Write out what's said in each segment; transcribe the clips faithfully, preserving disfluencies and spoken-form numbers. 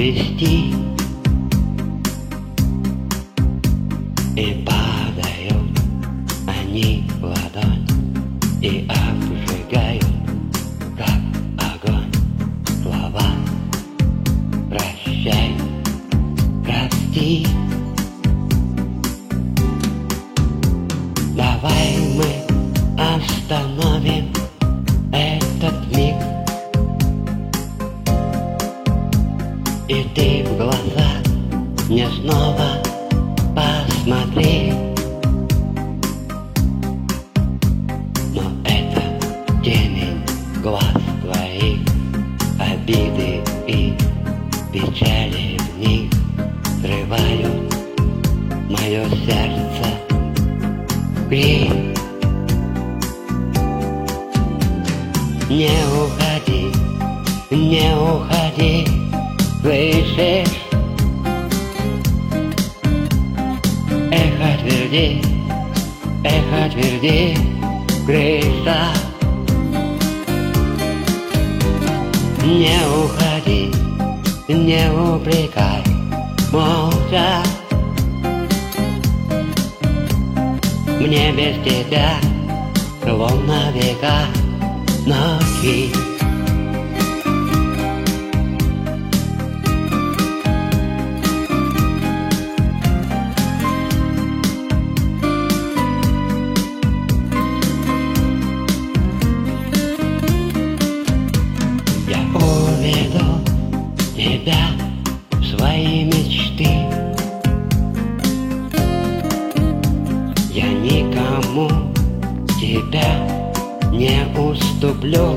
увести, и падают они в ладонь и обжигают, как огонь. Слова прощай, прости. Давай мы остановим этот миг, и ты в глаза мне снова посмотри. Но это темень глаз твоих, обиды и печали в них срывают мое сердце в крик. Не уходи, не уходи, слышишь? Эхо тверди, эхо тверди, крыша. Не уходи, не упрекай, молча. Мне без тебя словно века ночи. Я уведу тебя в свои мечты. Я никому тебя не уступлю.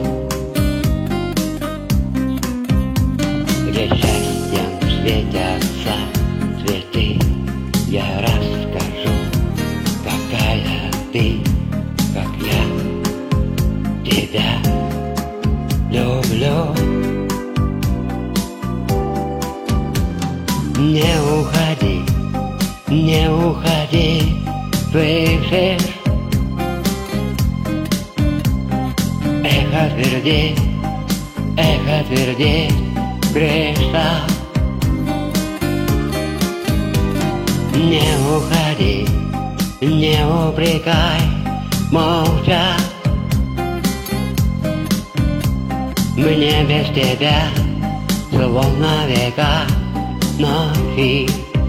Где счастьем светятся цветы, я расскажу, какая ты, как я тебя люблю. Не уходи, не уходи, слышишь? Эхо тверди, эхо тверди, крыша. Не уходи, не упрекай, молча. Мне без тебя словно века ночи.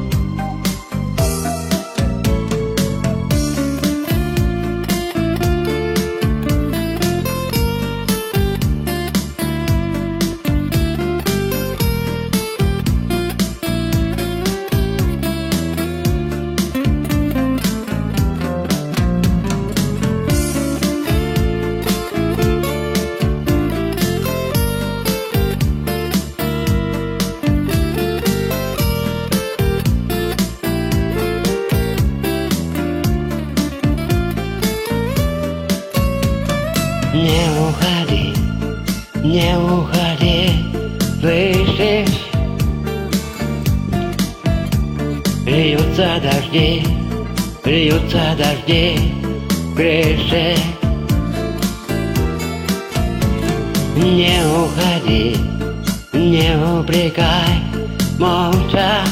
Не уходи, не уходи, слышишь? Льются дожди, льются дожди, крыши. Не уходи, не упрекай, молча.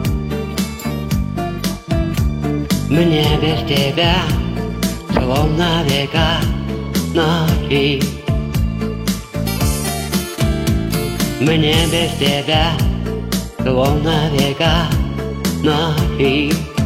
Мне без тебя словно века ночи. Мне без тебя словно века ночи.